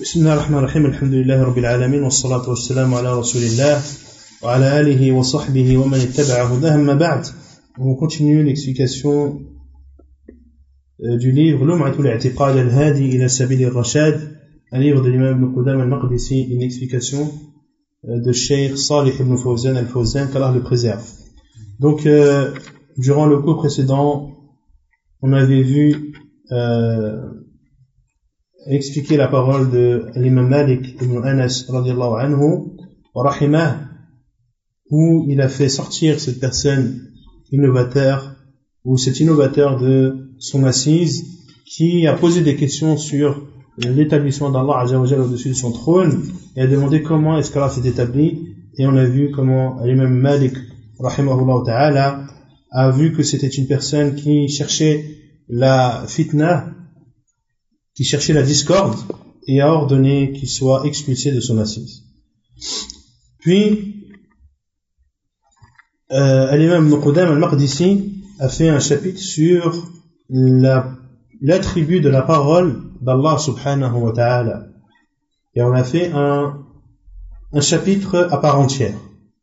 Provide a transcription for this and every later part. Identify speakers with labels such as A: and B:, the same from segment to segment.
A: بسم الله الرحمن الرحيم الحمد لله رب العالمين والصلاة والسلام على رسول الله وعلى آله وصحبه ومن اتبع هداه أما بعد. On continue l'explication du livre Lum'atul i'tiqad al-hadi ila sabil ar-rashad, un livre de l'imam Ibn Qudama al-Maqdisi, une explication de Cheikh Salih ibn Fawzan al-Fawzan, qu'Allah le préserve. Donc durant le cours précédent on avait vu expliquer la parole de l'imam Malik ibn Anas radiyallahu anhu wa rahimah, où il a fait sortir cette personne innovateur ou cet innovateur de son assise qui a posé des questions sur l'établissement d'Allah Azza wa Jalla au-dessus de son trône et a demandé comment est-ce qu'Allah s'est établi, et on a vu comment l'imam Malik rahimahullah ta'ala a vu que c'était une personne qui cherchait la fitna, qui cherchait la discorde, et a ordonné qu'il soit expulsé de son assise. Puis l'imam Ibn Qudama al-Maqdisi a fait un chapitre sur l'attribut de la parole d'Allah subhanahu wa ta'ala, et on a fait un chapitre à part entière.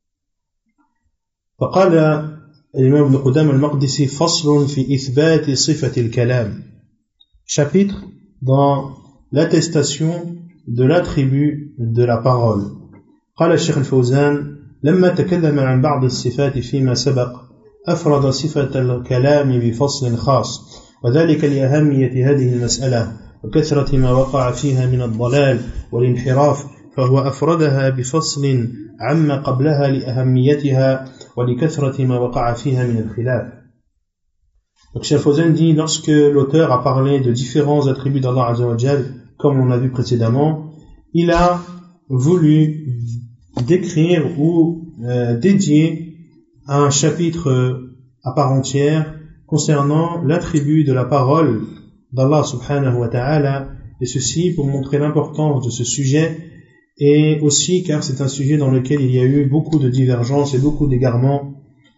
A: فقال الإمام ابن قدامة المقدسي فصل في إثبات صفة الكلام, chapitre dans l'attestation de l'attribut de la parole. قال الشيخ الفوزان لما تكلم عن بعض الصفات فيما سبق أفرد صفة الكلام بفصل خاص، وذلك لأهمية هذه المسألة وكثرة ما وقع فيها من الضلال والانحراف، فهو أفردها بفصل عما قبلها لأهميتها ولكثرة ما وقع فيها من الخلاف. Donc Cheikh Fawzan dit, lorsque l'auteur a parlé de différents attributs d'Allah Azza wa Jal, comme on a vu précédemment, il a voulu décrire ou dédier un chapitre à part entière concernant l'attribut de la parole d'Allah subhanahu wa ta'ala, et ceci pour montrer l'importance de ce sujet, et aussi car c'est un sujet dans lequel il y a eu beaucoup de divergences et beaucoup d'égarements.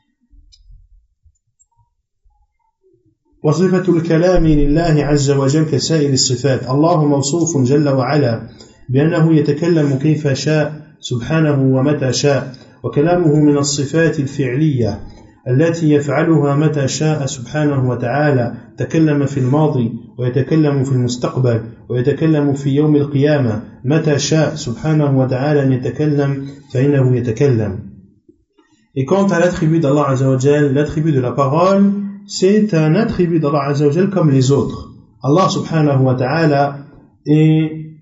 A: وصفة الكلام لله عز وجل كسائر الصفات. الله موصوف جل وعلا بأنه يتكلم كيف شاء سبحانه ومتى شاء، وكلامه من الصفات الفعلية التي يفعلها متى شاء سبحانه وتعالى. تكلم في الماضي ويتكلم في المستقبل ويتكلم في يوم القيامة متى شاء سبحانه وتعالى أن يتكلم فإنه يتكلم. Et quant à l'attribut d'Allah Azza wa Jal, l'attribut de la parole, c'est un attribut d'Allah Azza wa Jal comme les autres. Allah subhanahu wa ta'ala est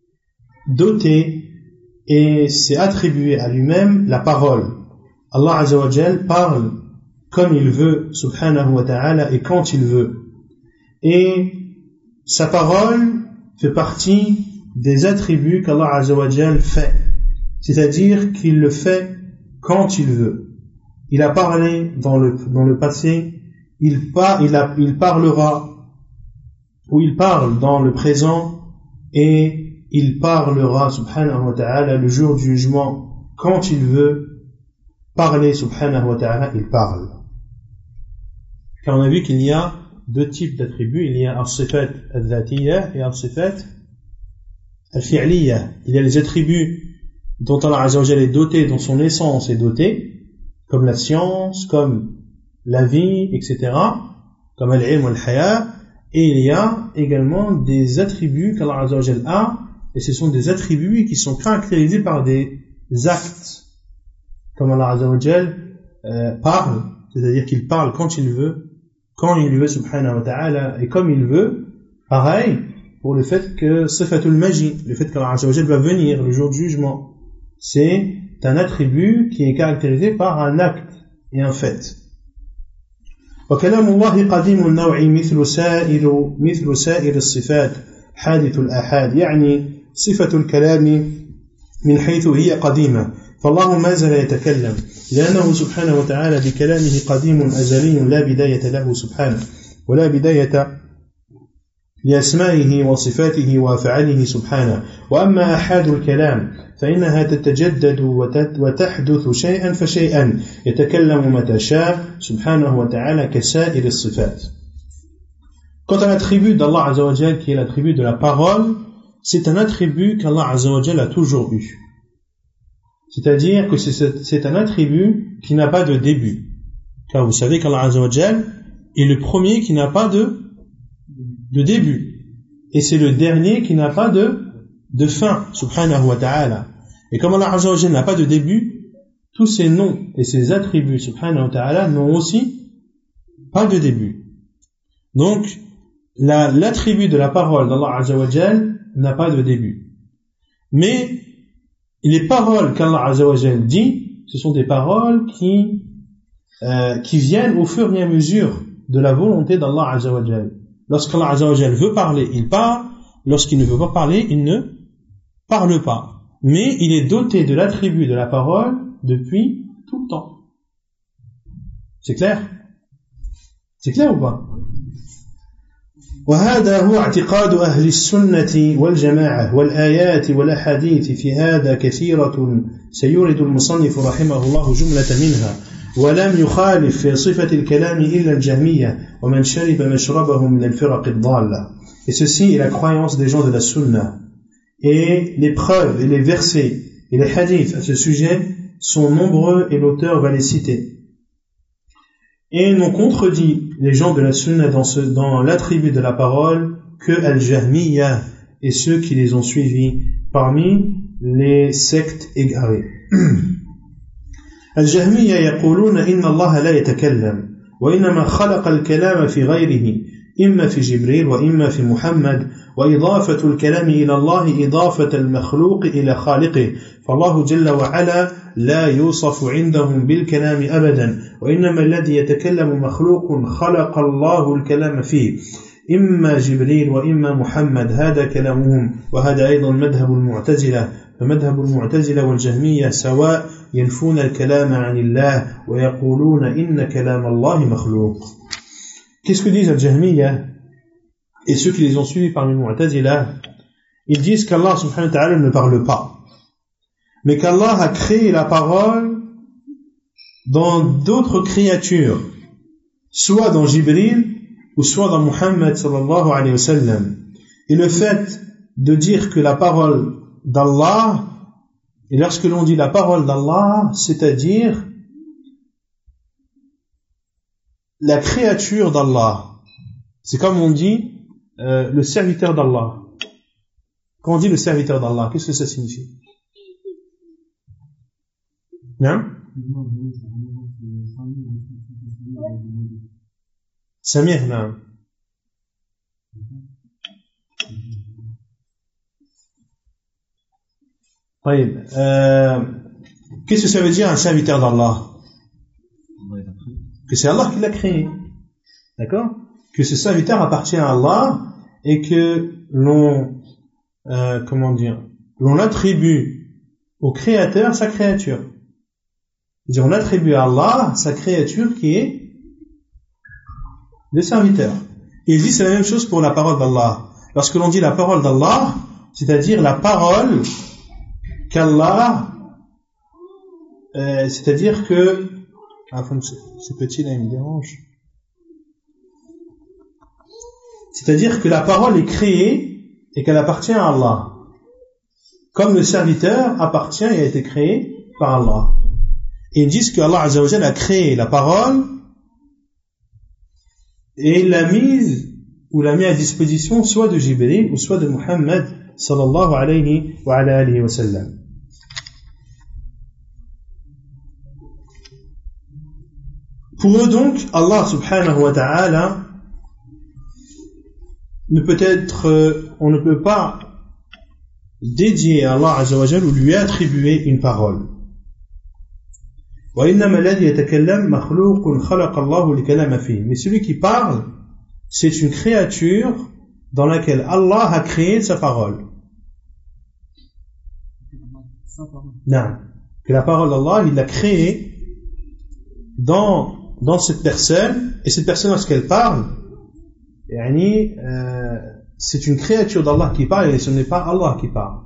A: doté et s'est attribué à lui-même la parole. Allah Azza wa Jal parle comme il veut subhanahu wa ta'ala et quand il veut. Et sa parole fait partie des attributs qu'Allah Azza wa Jal fait. C'est-à-dire qu'il le fait quand il veut. Il a parlé dans le passé, il parlera, ou il parle dans le présent, et il parlera subhanahu wa ta'ala le jour du jugement. Quand il veut parler subhanahu wa ta'ala, il parle. Car on a vu qu'il y a deux types d'attributs, il y a al-sifat al-dhatiyya et al-sifat al-fi'liyya. Il y a les attributs dont Allah Azza wa Jalla est doté, dont son essence est dotée, comme la science, comme la vie, etc., comme al-ilm wal-haya, et il y a également des attributs qu'Allah Azza wa Jalla a, et ce sont des attributs qui sont caractérisés par des actes, comme Allah Azza wa Jalla parle, c'est-à-dire qu'il parle quand il veut subhanahu wa ta'ala, et comme il veut. Pareil pour le fait que sifatul maji, le fait qu'Allah Azza wa Jalla va venir le jour du jugement, c'est un attribut qui est caractérisé par un acte et un fait. وكلام الله قديم النوع مثل سائر الصفات حادث الآحاد، يعني صفة الكلام من حيث هي قديمة، فالله ما زال يتكلم لأنه سبحانه وتعالى بكلامه قديم أزلي لا بداية له سبحانه، ولا بداية لأسمائه وصفاته وأفعاله سبحانه. وأما أحاد الكلام فإنها تتجدد وتحدث شيئا فشيئا، يتكلم متى شاء سبحانه وتعالى كسائر الصفات. Quant à l'attribut d'Allah Azza wa Jal, qui est l'attribut de la parole, c'est un attribut qu'Allah Azza wa Jalla a toujours eu. C'est-à-dire que c'est un attribut qui n'a pas de début. Car vous savez qu'Allah Azza wa Jalla est le premier qui n'a pas de début. Et c'est le dernier qui n'a pas de fin, subhanahu wa ta'ala. Et comme Allah Azza wa Jalla n'a pas de début, tous ces noms et ces attributs, subhanahu wa ta'ala, n'ont aussi pas de début. Donc, l'attribut de la parole d'Allah Azza wa Jalla n'a pas de début. Mais les paroles qu'Allah Azza wa Jalla dit, ce sont des paroles qui viennent au fur et à mesure de la volonté d'Allah Azza wa Jalla. Lorsqu'Allah Azza wa Jalla veut parler, il parle. Lorsqu'il ne veut pas parler, il ne parle pas. Mais il est doté de l'attribut de la parole depuis tout le temps. C'est clair? C'est clair ou pas? وهذا هو اعتقاد أهل السنة والجماعة والآيات والأحاديث في هذا كثيرة سيورد المصنف رحمه الله جملة منها ولم يخالف في صفة الكلام إلا الجهمية ومن شرب مشربه من الفرق الضالة. Et ceci est la croyance des gens de la sunna. Et les preuves et les versets et les hadiths à ce sujet sont nombreux et l'auteur va les citer. Et ils n'ont contredit les gens de la sunna dans l'attribut de la parole que al-Jahmiyya et ceux qui les ont suivis parmi les sectes égarées. Al-Jahmiyya yaquluna inna Allah la yatakallam wa innama khalaqa al-kalama fi ghayrihi imma fi Jibril wa imma fi Muhammad وإضافة الكلام إلى الله إضافة المخلوق إلى خالقه فالله جل وعلا لا يوصف عندهم بالكلام أبدا وإنما الذي يتكلم مخلوق خلق الله الكلام فيه إما جبريل وإما محمد هذا كلامهم وهذا أيضا مذهب المعتزلة فمذهب المعتزلة والجهمية سواء ينفون الكلام عن الله ويقولون إن كلام الله مخلوق. Qu'est-ce que disent al-Jahmiyya et ceux qui les ont suivis parmi les Mu'tazila? Ils disent qu'Allah subhanahu wa ta'ala ne parle pas, mais qu'Allah a créé la parole dans d'autres créatures, soit dans Jibril ou soit dans Muhammad sallallahu alayhi wa sallam. Et le fait de dire que la parole d'Allah, et lorsque l'on dit la parole d'Allah, c'est-à-dire la créature d'Allah, c'est comme on dit le serviteur d'Allah. Quand on dit le serviteur d'Allah, qu'est-ce que ça signifie? Non? Samir, non. Qu'est-ce que ça veut dire un serviteur d'Allah? Que c'est Allah qui l'a créé. D'accord? Que ce serviteur appartient à Allah et que l'on attribue au créateur sa créature. C'est-à-dire on attribue à Allah sa créature qui est le serviteur. Et il dit c'est la même chose pour la parole d'Allah. Lorsque l'on dit la parole d'Allah, c'est-à-dire la parole qu'Allah, c'est-à-dire que ce petit là il me dérange. C'est-à-dire que la parole est créée et qu'elle appartient à Allah. Comme le serviteur appartient et a été créé par Allah. Et ils disent que Allah Azza wa Jalla a créé la parole et l'a mise ou l'a mis à disposition soit de Jibril ou soit de Muhammad sallallahu alayhi wa alihi wa sallam. Pour eux donc, Allah subhanahu wa ta'ala on ne peut pas dédier à Allah Azza wa Jalla ou lui attribuer une parole. Mais celui qui parle, c'est une créature dans laquelle Allah a créé sa parole. Non. Que la parole d'Allah, il l'a créée dans cette personne, et cette personne, lorsqu'elle parle, c'est une créature d'Allah qui parle et ce n'est pas Allah qui parle.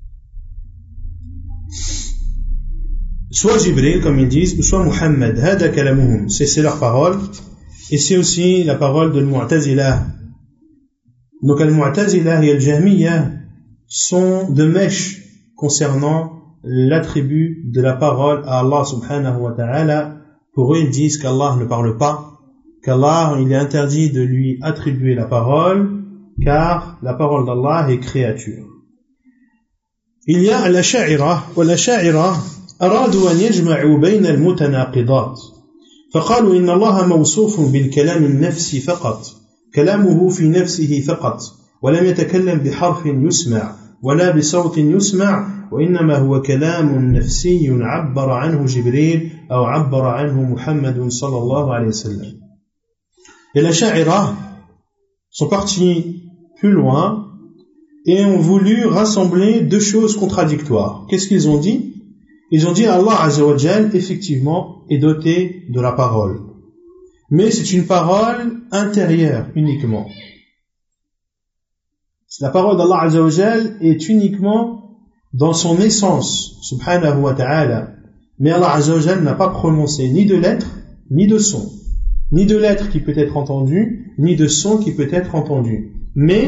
A: Soit Jibril, comme ils disent, ou soit Muhammad, hada kalamuhum, c'est leur parole, et c'est aussi la parole de Mu'tazila. Donc Al-Mu'tazila et Al-Jahmiyya sont de mèche concernant l'attribut de la parole à Allah subhanahu wa ta'ala. Pour eux, ils disent qu'Allah ne parle pas, qu'Allah, il est interdit de lui attribuer la parole, car la parole d'Allah est créature. Il y a l'Asha'ira, والأشاعرة أرادوا أن يجمعوا بين المتناقضات فقالوا إن الله موصوف بالكلام النفسي فقط كلامه في نفسه فقط ولم يتكلم بحرف يسمع ولا بصوت يسمع وإنما هو كلام نفسي عبر عنه جبريل أو عبر عنه محمد صلى الله عليه وسلم. Et les Asha'ira sont partis plus loin et ont voulu rassembler deux choses contradictoires. Qu'est-ce qu'ils ont dit? Ils ont dit Allah Azza wa Jal effectivement est doté de la parole, mais c'est une parole intérieure uniquement. La parole d'Allah Azza wa Jal est uniquement dans son essence, subhanahu wa ta'ala, mais Allah Azza wa Jal n'a pas prononcé ni de lettres ni de son, ni de lettres qui peut être entendu, ni de son qui peut être entendu, mais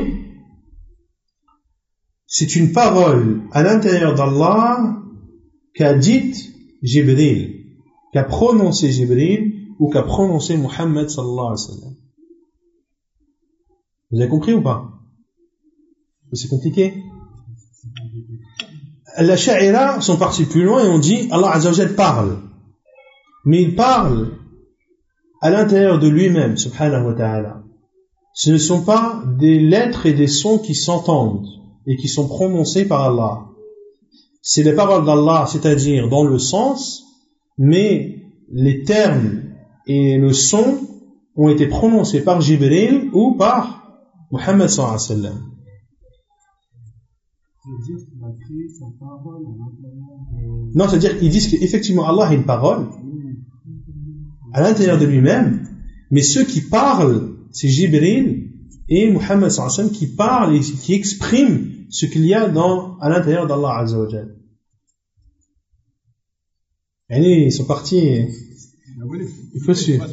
A: c'est une parole à l'intérieur d'Allah qu'a dite Jibril, qu'a prononcé Jibril ou qu'a prononcé Muhammad sallallahu alayhi wa sallam. Vous avez compris ou pas? C'est compliqué. Les Sha'ira sont partis plus loin et ont dit Allah Azza wa Jal parle, mais il parle à l'intérieur de lui-même, subhanahu wa ta'ala. Ce ne sont pas des lettres et des sons qui s'entendent et qui sont prononcés par Allah. C'est les paroles d'Allah, c'est-à-dire dans le sens, mais les termes et le son ont été prononcés par Jibril ou par Muhammad sallallahu alayhi wa sallam. Non, c'est-à-dire qu'ils disent qu'effectivement Allah a une parole à l'intérieur de lui-même, mais ceux qui parlent, c'est Jibril et Muhammad sallallahu alayhi wa sallam qui parlent et qui expriment ce qu'il y a à l'intérieur d'Allah Azza wa Jal. Ils sont partis. Il faut suivre.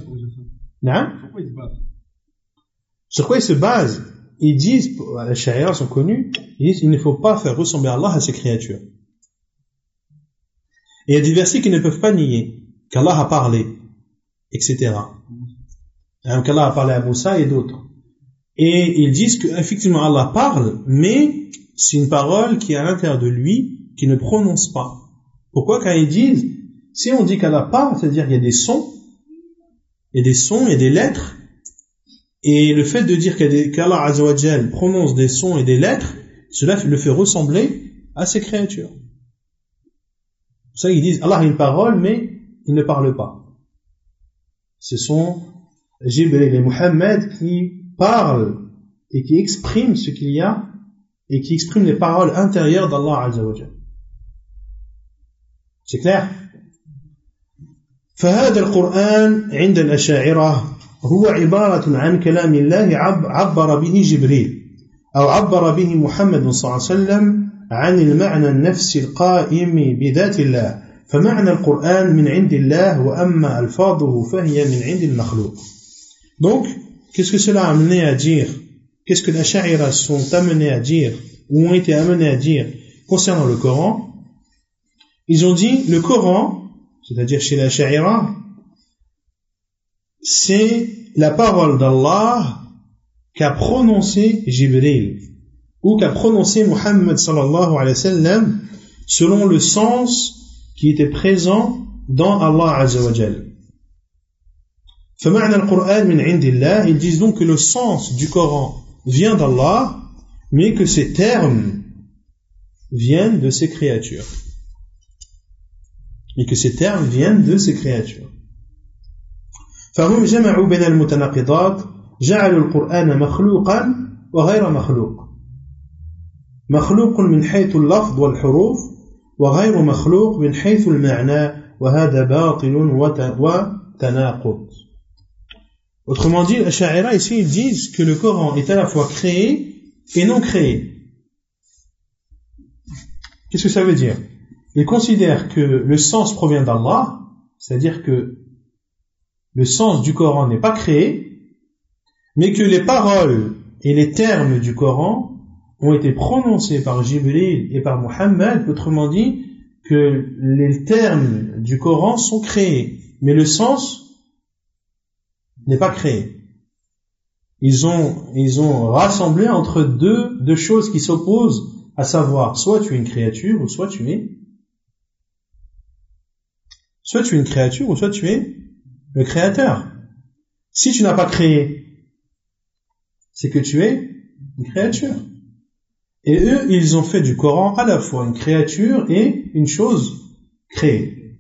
A: Sur quoi ils se basent? Ils disent, les Sha'ira sont connus, ils disent il ne faut pas faire ressembler Allah à ses créatures. Et il y a des versets qui ne peuvent pas nier qu'Allah a parlé, etc. Qu'Allah a parlé à Moussa et d'autres. Et ils disent qu'effectivement Allah parle, mais c'est une parole qui est à l'intérieur de lui, qui ne prononce pas. Pourquoi? Quand ils disent, si on dit qu'Allah parle, c'est-à-dire qu'il y a des sons, il y a des sons, il y a des lettres, et le fait de dire qu'Allah Azza wa Jal prononce des sons et des lettres, cela le fait ressembler à ses créatures. Pour ça ils disent, Allah a une parole, mais il ne parle pas. Ce sont Jibril et Muhammad qui parlent et qui expriment ce qu'il y a et qui expriment les paroles intérieures d'Allah Azza wa Jal. C'est clair? فهذا القرآن عند الأشاعرة هو عبارة عن كلام الله عبر به جبريل أو عبر به محمد صلى الله عليه وسلم عن المعنى النفسي القائم بذات الله فمعنى القرآن من عند الله وأما ألفاظه فهي من عند المخلوق. Donc, qu'est-ce que cela a amené à dire? Qu'est-ce que les Asha'ira sont amenés à dire ou ont été amenés à dire concernant le Coran? Ils ont dit le Coran, c'est-à-dire chez les Asha'ira, c'est la parole d'Allah qu'a prononcé Jibril ou qu'a prononcé Muhammad sallallahu alayhi wa sallam selon le sens qui était présent dans Allah Azza wa Jal. فمعنى القرآن من عند الله, ils disent donc que le sens du Coran vient d'Allah, mais que ces termes viennent de ses créatures. Et que ces termes viennent de ses créatures. فهم جمعوا بين المتناقضات جعلوا القرآن مخلوقا وغير مخلوق. مخلوق من حيث اللفظ والحروف وغير مخلوق من حيث المعنى وهذا باطل وتناقض. Autrement dit, les Asha'ira ici ils disent que le Coran est à la fois créé et non créé. Qu'est-ce que ça veut dire? Ils considèrent que le sens provient d'Allah, c'est-à-dire que le sens du Coran n'est pas créé, mais que les paroles et les termes du Coran ont été prononcés par Jibril et par Muhammad, autrement dit, que les termes du Coran sont créés, mais le sens n'est pas créé. Ils ont rassemblé entre deux choses qui s'opposent, à savoir, soit tu es une créature, ou soit tu es une créature, ou soit tu es le créateur. Si tu n'as pas créé, c'est que tu es une créature. Et eux, ils ont fait du Coran à la fois une créature et une chose créée.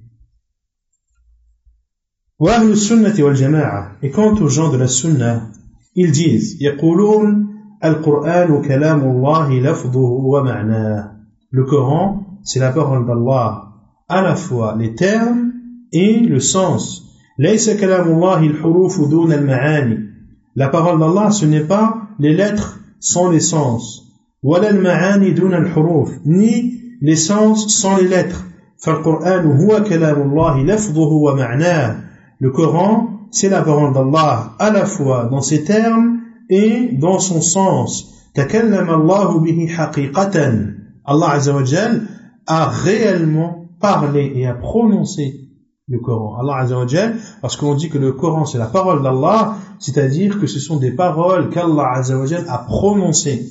A: Wa ahlu sunnati wal jama'a. Et quant aux gens de la sunna, ils disent يقولون القرآن كلام الله لفظه ومعناه. Le Coran, c'est la parole d'Allah, à la fois les termes et le sens. ليس كلام الله الحروف دون المعاني. La parole d'Allah, ce n'est pas les lettres sans les sens. ولا المعاني دون الحروف. Ni les sens sans les lettres. فالقرآن هو كلام الله لفظه ومعناه. Le Coran, c'est la parole d'Allah à la fois dans ses termes et dans son sens. تكلم الله به حقيقة. Allah Azza wa Jal a réellement parlé et a prononcé le Coran. Allah Azza wa Jal, parce qu'on dit que le Coran c'est la parole d'Allah, c'est-à-dire que ce sont des paroles qu'Allah Azza wa Jal a prononcées.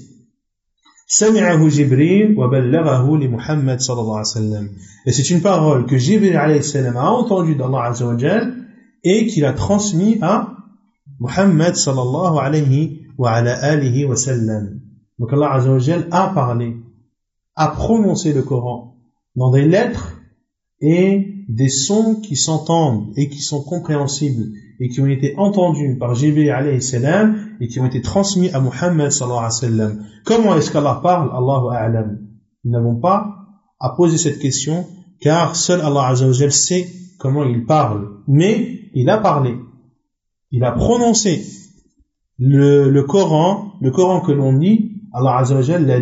A: سمعه جبريل وبلغه لمحمد صلى الله عليه وسلم. Et c'est une parole que Jibril alayhi salam a entendue d'Allah Azza wa Jal et qu'il a transmis à Muhammad sallallahu alayhi wa ala alihi wa sallam. Donc Allah Azza wa Jal a parlé, a prononcé le Coran dans des lettres et des sons qui s'entendent et qui sont compréhensibles et qui ont été entendus par Jibril alayhi salam et qui ont été transmis à Muhammad sallallahu alayhi wa sallam. Comment est-ce qu'Allah parle? Allahu a'lam. Nous n'avons pas à poser cette question car seul Allah Azza wa Jal sait comment il parle. Mais il a parlé, il a prononcé le Coran que l'on lit, Allah Azza wa Jal l'a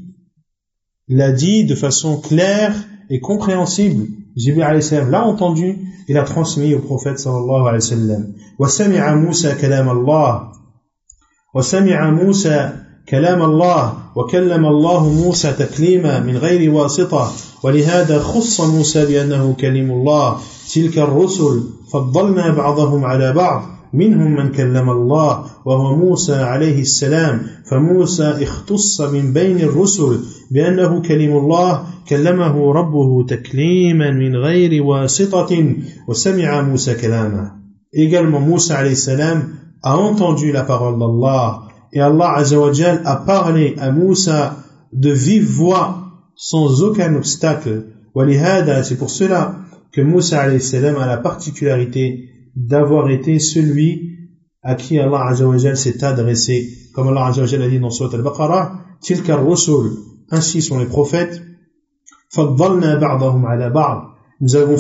A: dit de façon claire et compréhensible. Jibril alayhi salam l'a entendu et l'a transmis au prophète sallallahu alayhi wa sallam. وسمع موسى كلام الله وسمع موسى كلام الله وكلم الله موسى تكليما من غير واسطة ولهذا خص موسى بأنه كلم الله. تلك الرسل فضلنا بعضهم على بعض منهم من كلم الله وهو موسى عليه السلام فموسى اختص من بين الرسل بأنه كلم الله كلمه ربه تكليما من غير واسطة وسمع موسى كلامه. Également Moussa alayhi salam a entendu la parole d'Allah et Allah Azza wa Jal a parlé à Moussa de vive voix sans aucun obstacle. ولهذا, c'est pour cela que Moussa alayhi salam a la particularité d'avoir été celui à qui Allah Azza wa Jal s'est adressé. Comme Allah Azza wa Jal a dit dans Sourate Al-Baqarah, تلك الرسل, ainsi sont les prophètes, فضلنا بعضهم على بعض. Nous avons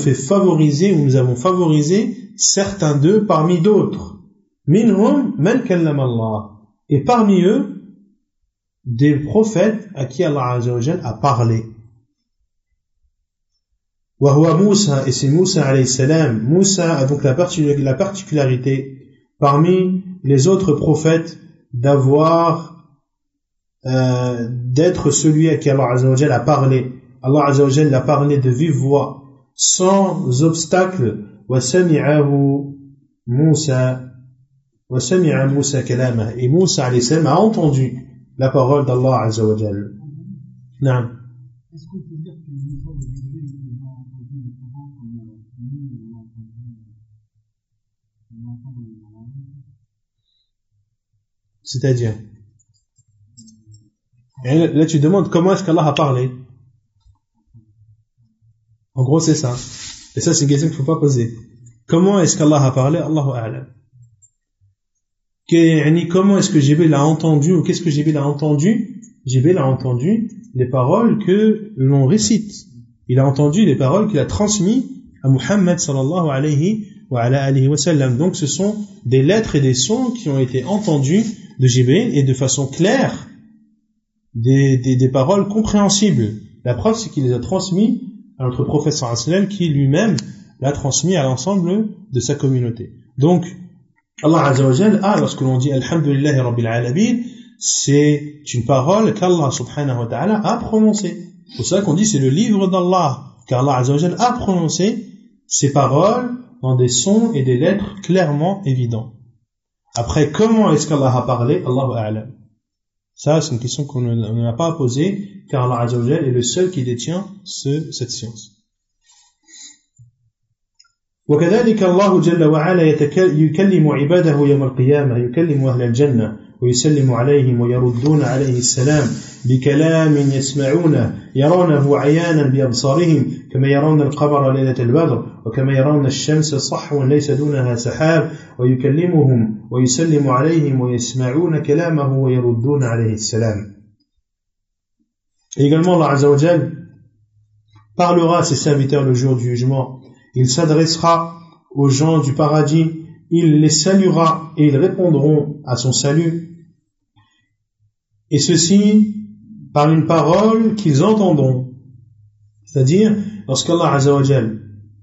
A: favorisé certains d'eux parmi d'autres. Minhum man kallama Allah. Et parmi eux, des prophètes à qui Allah Azza wa Jal a parlé. Wa huwa Moussa, et c'est Moussa alayhi salam. Moussa a donc la particularité parmi les autres prophètes d'être celui à qui Allah Azza wa Jal a parlé. Allah Azza wa Jal l'a parlé de vive voix, sans obstacle. وسمعه موسى وسمع موسى كلامه. Et Moussa alayhi salam a entendu la parole d'Allah Azza wa Jal. Naam.
B: Est-ce qu'on peut dire que Moussa et Jibril ont entendu le Coran comme nous on entend le Coran?
A: C'est-à-dire, là tu demandes comment est-ce qu'Allah a parlé. En gros c'est ça. Et ça, c'est une question qu'il ne faut pas poser. Comment est-ce qu'Allah a parlé? Allahu a'lam. Comment est-ce que Jibril a entendu, ou qu'est-ce que Jibril a entendu? Jibril a entendu les paroles que l'on récite. Il a entendu les paroles qu'il a transmises à Muhammad sallallahu alayhi wa ala alihi wa sallam. Donc ce sont des lettres et des sons qui ont été entendus de Jibril et de façon claire, des paroles compréhensibles. La preuve, c'est qu'il les a transmis à notre prophète sallallahu alayhi wa sallam qui lui-même l'a transmis à l'ensemble de sa communauté. Donc, Allah Azza wa Jal a, lorsque l'on dit Alhamdulillahi Rabbil Alamin, c'est une parole qu'Allah subhanahu wa ta'ala a prononcée. C'est pour ça qu'on dit c'est le livre d'Allah, car Allah azza wa jalla a prononcé ces paroles dans des sons et des lettres clairement évidents. Après, comment est-ce qu'Allah a parlé? Allahu a'lam. Ça, c'est une question qu'on n'a pas à poser, car Allah azza wa jalla est le seul qui détient cette science. وكذلك الله جل وعلا يكلم عباده يوم القيامة، يكلم أهل الجنة ويسلم عليهم ويردون عليه السلام بكلام يسمعونه يرونه عيانا بأبصارهم كما يرون القمر ليلة البدر وكما يرون الشمس صحوا ليس دونها سحاب ويكلمهم ويسلم عليهم ويسمعون كلامه ويردون عليه السلام. Et également Allah Azza wa Jalla parlera à ses serviteurs le jour du jugement. Il s'adressera aux gens du paradis, il les saluera et ils répondront à son salut. Et ceci par une parole qu'ils entendront. C'est-à-dire, lorsqu'Allah Azza wa Jal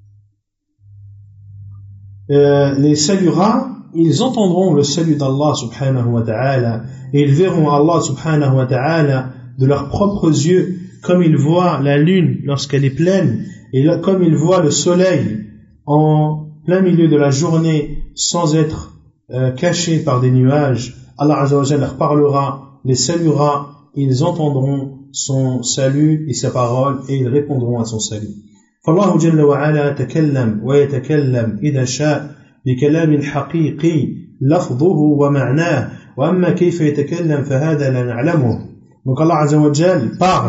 A: les saluera, ils entendront le salut d'Allah subhanahu wa ta'ala et ils verront Allah subhanahu wa ta'ala de leurs propres yeux, comme ils voient la lune lorsqu'elle est pleine, et là, comme ils voient le soleil en plein milieu de la journée sans être caché par des nuages. Allah Azza wa Jalla leur parlera, les saluera, ils entendront son salut et sa parole et ils répondront à son salut. فالله جل وعلا تكلم ويتكلم إذا شاء بكلام حقيقي لفظه ومعناه وأما كيف يتكلم فهذا لا نعلمه. Donc Allah Azza wa Jalla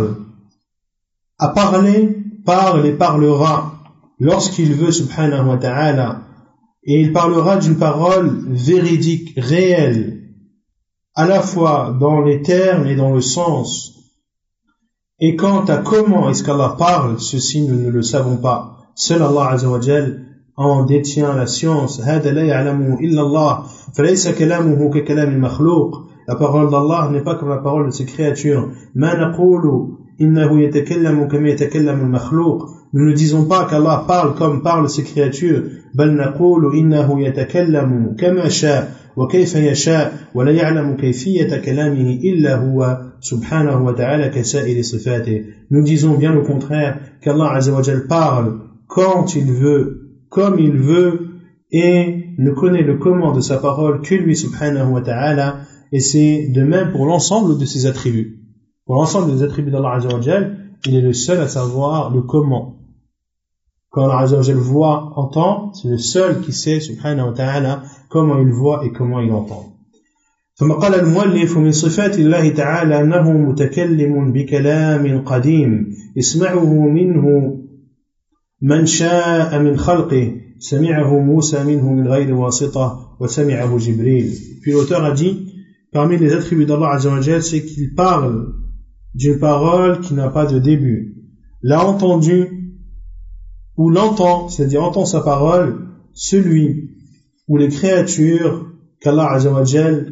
A: a parle et parlera lorsqu'il veut subhanahu wa ta'ala, et il parlera d'une parole véridique, réelle, à la fois dans les termes et dans le sens. Et quant à comment est-ce qu'Allah parle, ceci nous ne le savons pas. Seul Allah Azza wa Jalla en détient la science. هذا لا يعلمه إلا الله فليس كلامه ككلام المخلوق. La parole d'Allah n'est pas comme la parole de ses créatures. ما نقول إنه يتكلم كما يتكلم المخلوق. Nous ne disons pas qu'Allah parle comme parlent ses créatures. بل نقول إنه يتكلم كما شاء وكيف يشاء ولا يعلم كيفية كلامه إلا هو سبحانه وتعالى كسائر صفاته. Nous disons bien au contraire qu'Allah Azza wa Jalla parle quand il veut, comme il veut, et ne connaît le comment de sa parole que lui subhanahu wa ta'ala, et c'est de même pour l'ensemble de ses attributs. Pour l'ensemble des attributs d'Allah Azza wa Jalla, il est le seul à savoir le comment. Quand Allah Azza wa Jalla voit, entend, c'est le seul qui sait subhanahu wa ta'ala comment il voit et comment il entend. ثم قال المؤلف من صفات الله تعالى أنه متكلم بكلام قديم يسمعه منه من شاء من خلقه سمعه موسى منه من غير واسطة وسمعه جبريل. Puis l'auteur a dit, parmi les attributs d'Allah Azza wa Jalla, c'est qu'il parle d'une parole qui n'a pas de début. L'a entendu ou l'entend, c'est-à-dire entend sa parole, celui ou les créatures qu'Allah Azza wa Jalla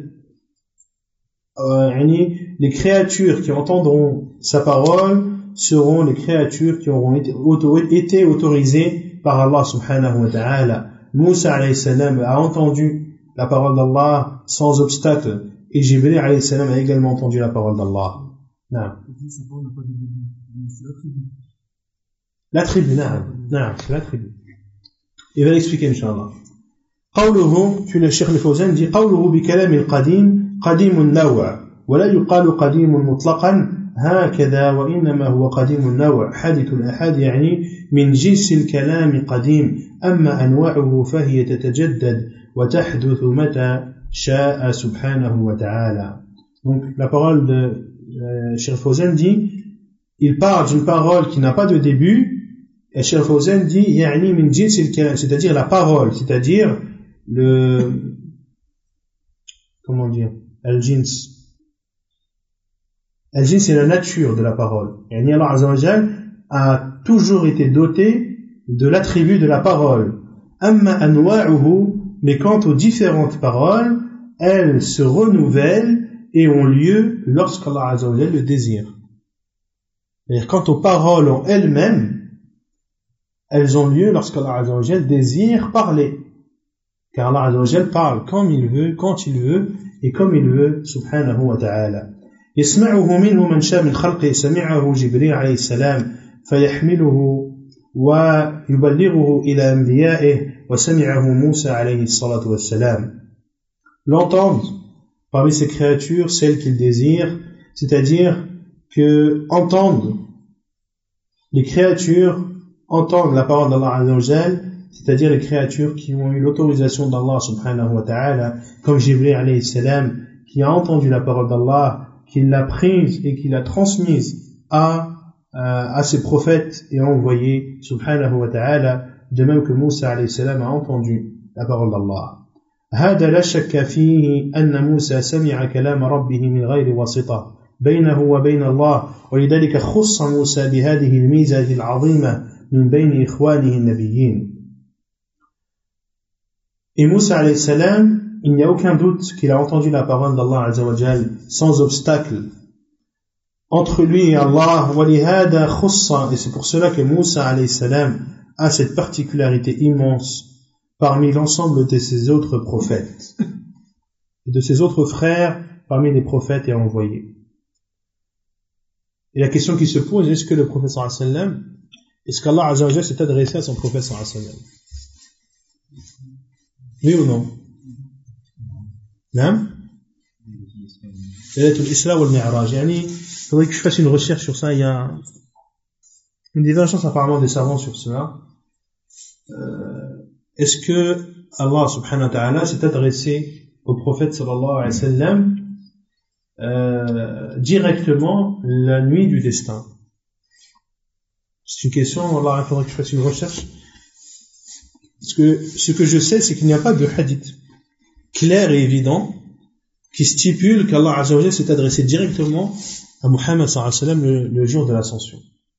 A: les créatures qui entendront sa parole seront les créatures qui auront été autorisées par Allah subhanahu wa ta'ala. Moussa alayhi salam a entendu la parole d'Allah sans obstacle, et Jibril alayhi salam a également entendu la parole d'Allah. L'attribut, c'est l'attribut. Il va l'expliquer incha'Allah. قوله, puis le Cheikh al-Fawzan dit قوله بكلام القديم قديم النوع ولا يقال قديم مطلقا هكذا وإنما هو قديم النوع حادث الأحاد يعني من جنس الكلام قديم أما أنواعه فهي تتجدد وتحدث متى شاء سبحانه وتعالى. Donc la parole de Cheikh Fawzan dit, il parle d'une parole qui n'a pas de début, et Cheikh Fawzan dit يعني من جنس الكلام, c'est-à-dire la parole, c'est-à-dire le, comment dire, al-jins. Al-jins, c'est la nature de la parole. Et Allah Azza wa Jalla a toujours été doté de l'attribut de la parole. Amma anwa'uhu, mais quant aux différentes paroles, elles se renouvellent et ont lieu lorsqu'Allah Azza wa Jalla le désire. C'est-à-dire, quant aux paroles en elles-mêmes, elles ont lieu lorsqu'Allah Azza wa Jalla désire parler. Car Allah Azza wa Jalla parle comme il veut, quand il veut, et comme il veut subhanahu wa ta'ala. يسمعه منه من شاء من خلقه سمعه جبريل عليه السلام فيحمله ويبلغه إلى أنبيائه وسمعه موسى عليه الصلاة والسلام. L'entendent parmi ces créatures celles qu'ils désirent, c'est-à-dire que entendent les créatures entendent la parole d'Allah Azza wa Jal, c'est-à-dire les créatures qui ont eu l'autorisation d'Allah subhanahu wa ta'ala, comme Jibril alayhi salam, qui a entendu la parole d'Allah, qui l'a prise et qui l'a transmise à ses prophètes et envoyés subhanahu wa ta'ala, de même que Moussa alayhi salam a entendu la parole d'Allah. هذا لا شك فيه أن موسى سمع كلام ربه من غير واسطة بينه وبين الله ولذلك خص موسى بهذه الميزة العظيمة من بين إخوانه النبيين. Et Moussa alayhi salam, il n'y a aucun doute qu'il a entendu la parole d'Allah Azza wa Jal sans obstacle entre lui et Allah. ولهذا خص, et c'est pour cela que Moussa alayhi salam a cette particularité immense parmi l'ensemble de ses autres prophètes et de ses autres frères parmi les prophètes et envoyés. Et la question qui se pose, est-ce que le prophète sallallahu alayhi wa sallam, est-ce qu'Allah Azza wa Jal s'est adressé à son prophète sallallahu alayhi wa sallam? Oui ou non? Non? C'est l'Isra ou le Mi'raj. Il faudrait que je fasse une recherche sur ça. Il y a une divergence apparemment des savants sur cela. Est-ce que Allah subhanahu wa ta'ala s'est adressé au prophète sallallahu alayhi wa sallam directement la nuit du destin? C'est une question, Allah, il faudrait que je fasse une recherche. Parce que ce que je sais, c'est qu'il n'y a pas de hadith clair et évident qui stipule qu'Allah Azza wa Jalla s'est adressé directement à Muhammad sallallahu alayhi wa sallam le jour de l'ascension.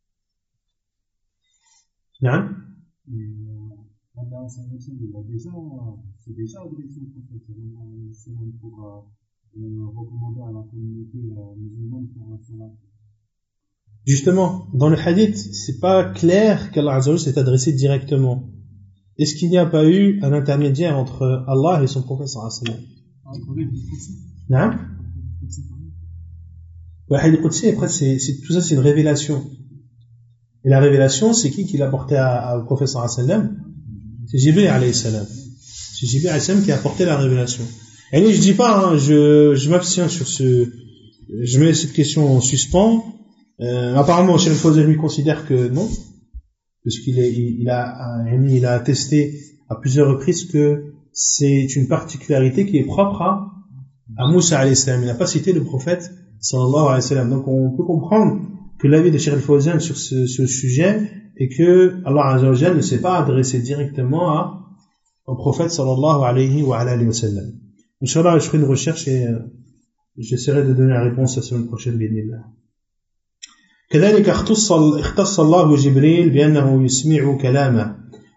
A: Non?
B: Allah s'est déjà adressé au prophète sallallahu alayhi wa sallam pour recommander à la communauté musulmane de faire la salat.
A: Justement, dans le hadith, c'est pas clair qu'Allah Azza wa Jalla s'est adressé directement. Est-ce qu'il n'y a pas eu un intermédiaire entre Allah et son prophète sallallahu alayhi wa sallam? Non? Le hadith Qudsi, après, tout ça, c'est une révélation. Et la révélation, c'est qui l'a apporté au prophète sallallahu alayhi wa sallam? C'est Jibril alayhi salam. C'est Jibril alayhi salam qui a apporté la révélation. Et je dis pas, je m'abstiens sur je mets cette question en suspens. Apparemment, Cheikh Al-Fawzan lui considère que non, parce qu'il a attesté à plusieurs reprises que c'est une particularité qui est propre à Moussa alayhi salam. Il n'a pas cité le prophète sallallahu alayhi wa sallam. Donc on peut comprendre que l'avis de Cheikh Al-Fawzan sur ce sujet est que Allah Azza wa Jalla ne s'est pas adressé directement au prophète sallallahu alayhi wa sallam. Inch'Allah, je ferai une recherche et j'essaierai de donner la réponse la semaine prochaine بإذن كذلك اختص الله جبريل بأنه يسمع كلامه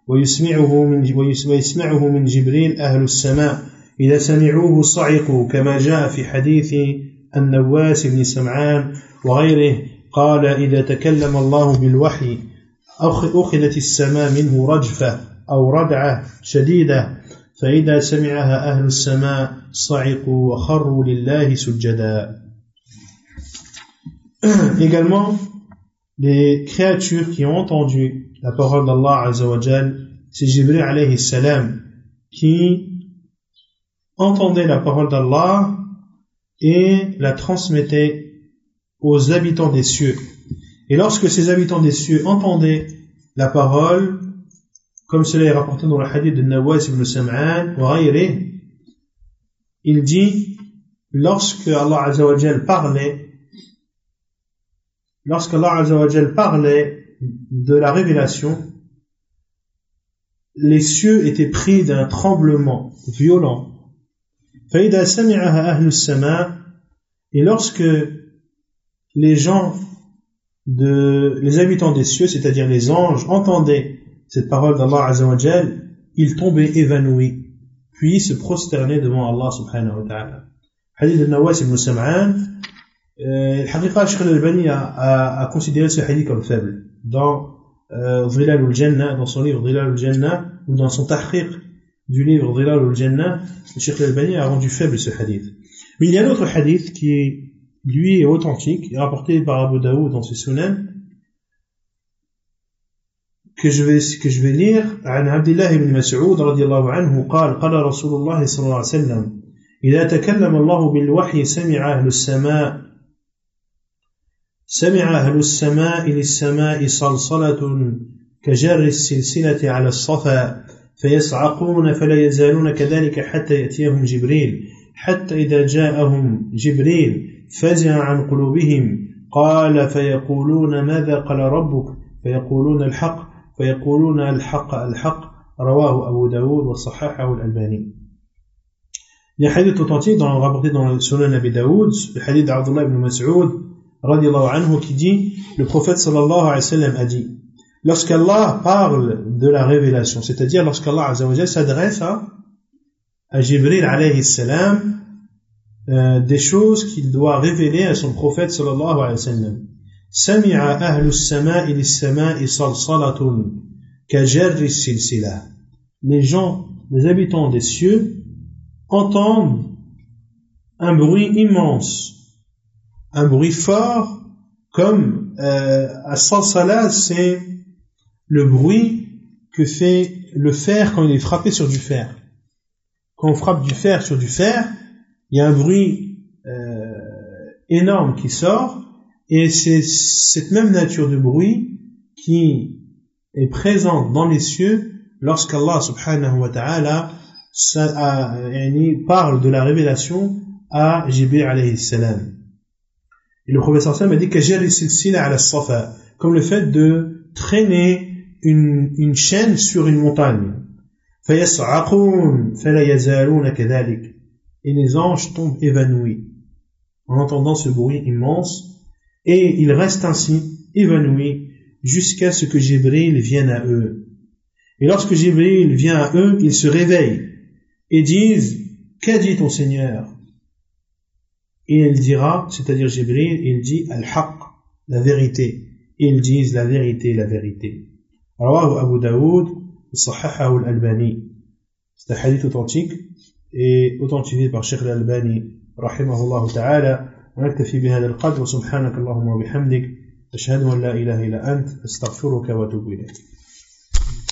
A: ويسمعه من جبريل أهل السماء إذا سمعوه صعقوا كما جاء في حديث النواس بن سمعان وغيره قال إذا تكلم الله بالوحي أخذت السماء منه رجفة أو ردعة شديدة فإذا سمعها أهل السماء صعقوا وخروا لله سجدا. Également, les créatures qui ont entendu la parole d'Allah Azza wa Jal, c'est Jibril alayhi salam qui entendait la parole d'Allah et la transmettait aux habitants des cieux. Et lorsque ces habitants des cieux entendaient la parole, comme cela est rapporté dans le hadith de Nawas ibn Sam'an, il dit, lorsque Allah Azza wa Jal parlait de la révélation, les cieux étaient pris d'un tremblement violent. فَإِذَا سَمِعَهَا أَهْلُ السَّمَاءِ, et lorsque les habitants des cieux, c'est-à-dire les anges, entendaient cette parole d'Allah Azza wa Jal, ils tombaient évanouis, puis se prosternaient devant Allah subhanahu wa ta'ala. Hadith de Nawas ibn Sam'an. الحقيقة Cheikh Al-Albani a considéré ce hadith comme faible dans Dhilal al-Jannah, dans son livre Dhilal al-Jannah, ou dans son tahqiq du livre Dhilal al-Jannah. Cheikh Al-Albani a rendu faible ce hadith. Mais il y a un autre hadith qui, lui, est authentique, rapporté par Abu Daoud dans ses Sunan, que je vais lire. عن عبد الله بن مسعود رضي الله عنه قال قال رسول الله صلى الله عليه وسلم إذا تكلم الله بالوحي سمع أهل السماء للسماء صلصلة كجر السلسلة على الصفا فيصعقون فلا يزالون كذلك حتى يأتيهم جبريل حتى إذا جاءهم جبريل فزع عن قلوبهم قال فيقولون ماذا قال ربك فيقولون الحق فيقولون الحق رواه أبو داود وصححه الألباني. Il y a un hadith authentique rapporté dans le Sunan Abi Daoud, le hadith d'Abdullah ibn Mas'ud radiyallahu anhu, qui dit, le prophète sallallahu alayhi wa sallam a dit, lorsqu'Allah parle de la révélation, c'est-à-dire lorsqu'Allah azza wa jalla s'adresse à Jibril alayhi salam, des choses qu'il doit révéler à son prophète sallallahu alayhi wa sallam. Sami'a ahlu as-sama'i lis-sama'i salsalatun kajarri as-silsila. Les habitants des cieux entendent un bruit immense, un bruit fort, comme as-salsala, c'est le bruit que fait le fer quand il est frappé sur du fer. Quand on frappe du fer sur du fer, il y a un bruit énorme qui sort, et c'est cette même nature de bruit qui est présente dans les cieux lorsqu'Allah subhanahu wa ta'ala parle de la révélation à Jibril alayhi salam. Et le prophète sallam a dit kajari silsila ala safa, comme le fait de traîner une chaîne sur une montagne. Fayas'aqun fala yazaluna kadhalik, et les anges tombent évanouis en entendant ce bruit immense, et ils restent ainsi évanouis jusqu'à ce que Jibril vienne à eux. Et lorsque Jibril vient à eux, ils se réveillent et disent qu'a dit ton Seigneur? Et il dira, c'est-à-dire Jibril, il dit al-haq, la vérité. Et ils disent la vérité, la vérité. Rawahu Abu Daoud, Sahahahu al-Albani. C'est un hadith authentique et authentifié par Cheikh al-Albani rahimahullah ta'ala. ونكتفي بهذا القدر وسبحانك اللهم وبحمدك أشهد أن لا إله إلا أنت أستغفرك وأتوب إليك.